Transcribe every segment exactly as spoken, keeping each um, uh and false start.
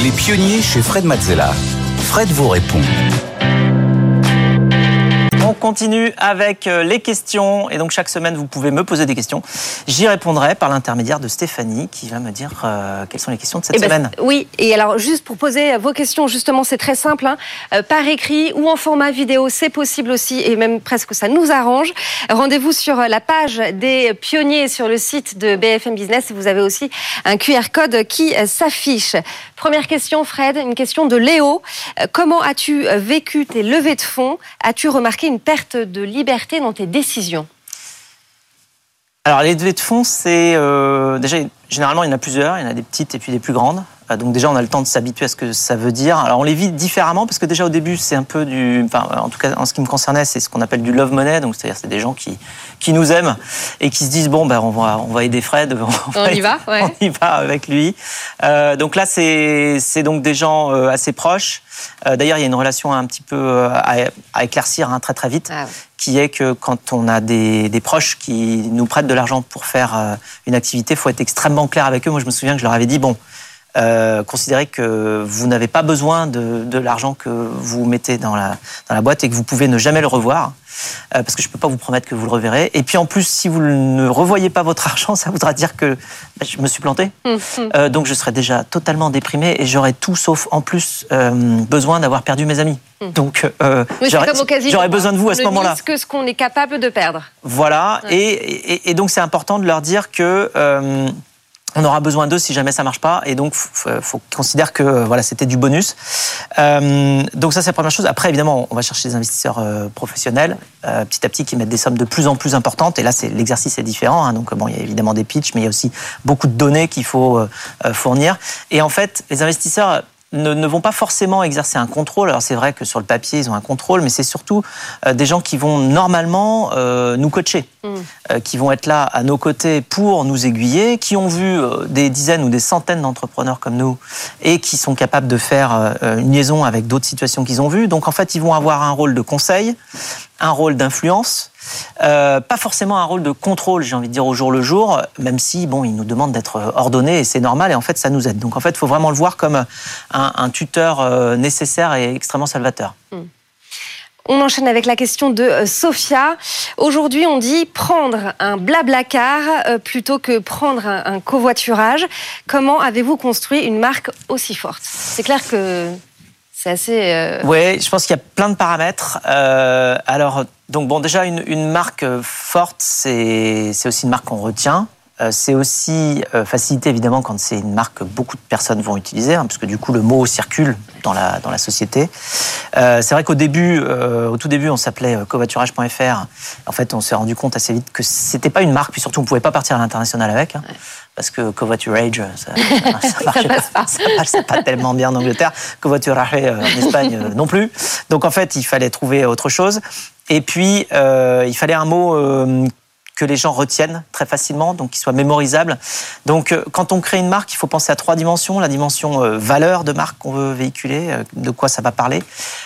Les pionniers chez Fred Mazzella. Fred vous répond. On continue avec les questions et donc chaque semaine vous pouvez me poser des questions. J'y répondrai par l'intermédiaire de Stéphanie qui va me dire euh, quelles sont les questions de cette eh ben, semaine. Oui, et alors juste pour poser vos questions, justement c'est très simple, hein, euh, par écrit ou en format vidéo, c'est possible aussi et même presque ça nous arrange. Rendez-vous sur la page des pionniers sur le site de B F M Business et vous avez aussi un Q R code qui euh, s'affiche. Première question Fred, une question de Léo. Euh, comment as-tu vécu tes levées de fonds? As-tu remarqué une perte de liberté dans tes décisions? Alors les levées de fonds, c'est euh, déjà généralement il y en a plusieurs, il y en a des petites et puis des plus grandes. Euh, donc déjà on a le temps de s'habituer à ce que ça veut dire. Alors on les vit différemment parce que déjà au début c'est un peu du, enfin en tout cas en ce qui me concernait c'est ce qu'on appelle du love money, donc c'est-à-dire c'est des gens qui qui nous aiment et qui se disent bon ben on va on va aider Fred, on, on y va, ouais. on y va avec lui. Euh, donc là c'est c'est donc des gens euh, assez proches. Euh, d'ailleurs il y a une relation un petit peu euh, à, à éclaircir hein, très très vite. Ah ouais. Qui est que quand on a des, des proches qui nous prêtent de l'argent pour faire euh, une activité, il faut être extrêmement clair avec eux. Moi, je me souviens que je leur avais dit, bon, euh, considérez que vous n'avez pas besoin de, de l'argent que vous mettez dans la, dans la boîte et que vous pouvez ne jamais le revoir, euh, parce que je ne peux pas vous promettre que vous le reverrez. Et puis en plus, si vous ne revoyez pas votre argent, ça voudra dire que bah, je me suis planté. Mmh. Euh, donc je serais déjà totalement déprimé et j'aurais tout sauf en plus euh, besoin d'avoir perdu mes amis. Donc, euh, oui, j'aurais, j'aurais besoin de vous à ce moment-là. Que ce qu'on est capable de perdre. Voilà, ouais. et, et, et donc c'est important de leur dire que euh, on aura besoin d'eux si jamais ça marche pas, et donc faut, faut considérer que voilà c'était du bonus. Euh, donc ça c'est la première chose. Après évidemment on va chercher des investisseurs euh, professionnels euh, petit à petit qui mettent des sommes de plus en plus importantes. Et là c'est l'exercice est différent. Hein, donc bon il y a évidemment des pitchs, mais il y a aussi beaucoup de données qu'il faut euh, fournir. Et en fait les investisseurs Ne, ne vont pas forcément exercer un contrôle. Alors c'est vrai que sur le papier ils ont un contrôle, mais c'est surtout euh, des gens qui vont normalement euh, nous coacher, mmh. euh, qui vont être là à nos côtés pour nous aiguiller, qui ont vu euh, des dizaines ou des centaines d'entrepreneurs comme nous et qui sont capables de faire euh, une liaison avec d'autres situations qu'ils ont vues. Donc en fait ils vont avoir un rôle de conseil, un rôle d'influence. Euh, pas forcément un rôle de contrôle, j'ai envie de dire au jour le jour, même si bon, ils nous demandent d'être ordonnés et c'est normal et en fait ça nous aide. Donc en fait, il faut vraiment le voir comme un, un tuteur euh, nécessaire et extrêmement salvateur. Mmh. On enchaîne avec la question de Sophia. Aujourd'hui, on dit prendre un blablacar euh, plutôt que prendre un, un covoiturage. Comment avez-vous construit une marque aussi forte? C'est clair que c'est assez... Euh... Oui, je pense qu'il y a plein de paramètres. Euh, alors, donc bon, déjà, une, une marque forte, c'est, c'est aussi une marque qu'on retient. Euh, c'est aussi euh, facilité, évidemment, quand c'est une marque que beaucoup de personnes vont utiliser, hein, parce que du coup, le mot circule dans la, dans la société. Euh, c'est vrai qu'au début, euh, au tout début, on s'appelait covoiturage point F R. En fait, on s'est rendu compte assez vite que c'était pas une marque, puis surtout, on pouvait pas partir à l'international avec. Hein. Ouais. Parce que covoiturage, ça ne marchait pas, pas. Ça marchait pas tellement bien en Angleterre. Covoiturage en Espagne non plus. Donc en fait, il fallait trouver autre chose. Et puis, euh, il fallait un mot euh, que les gens retiennent très facilement, donc qui soit mémorisable. Donc quand on crée une marque, il faut penser à trois dimensions. La dimension euh, valeur de marque qu'on veut véhiculer, euh, de quoi ça va parler.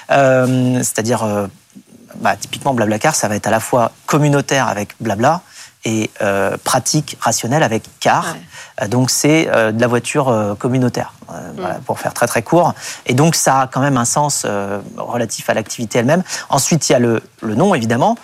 Euh, c'est-à-dire, euh, bah, typiquement Blablacar, ça va être à la fois communautaire avec Blabla, et euh, pratique, rationnelle avec car. Ouais. Donc c'est euh, de la voiture euh, communautaire, euh, mmh. voilà, pour faire très très court. Et donc ça a quand même un sens euh, relatif à l'activité elle-même. Ensuite il y a le, le nom évidemment,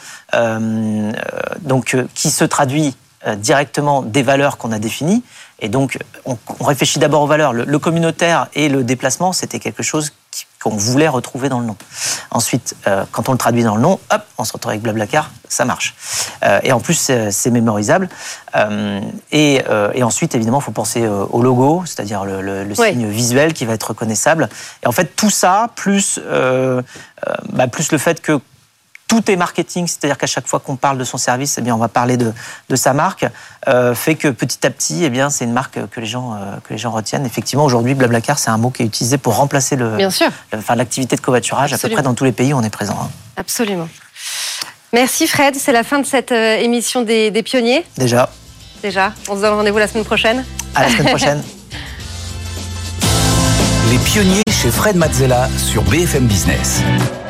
euh, donc euh, qui se traduit euh, directement des valeurs qu'on a définies. Et donc on, on réfléchit d'abord aux valeurs. Le, le communautaire et le déplacement, c'était quelque chose qui, qu'on voulait retrouver dans le nom. Ensuite, euh, quand on le traduit dans le nom, hop, on se retrouve avec Blablacar, ça marche. Euh, et en plus, c'est, c'est mémorisable. Euh, et, euh, et ensuite, évidemment, il faut penser euh, au logo, c'est-à-dire le, le, le oui. signe visuel qui va être reconnaissable. Et en fait, tout ça, plus, euh, euh, bah, plus le fait que tout est marketing, c'est-à-dire qu'à chaque fois qu'on parle de son service, eh bien, on va parler de, de sa marque, euh, fait que petit à petit, eh bien, c'est une marque que les gens, euh, que les gens retiennent. Effectivement, aujourd'hui, Blablacar, c'est un mot qui est utilisé pour remplacer le, Bien sûr. le, enfin, l'activité de covoiturage. Absolument. À peu près dans tous les pays où on est présent. Hein. Absolument. Merci Fred, c'est la fin de cette euh, émission des, des pionniers. Déjà. Déjà. On se donne rendez-vous la semaine prochaine. À la semaine prochaine. Les pionniers chez Fred Mazzella sur B F M Business.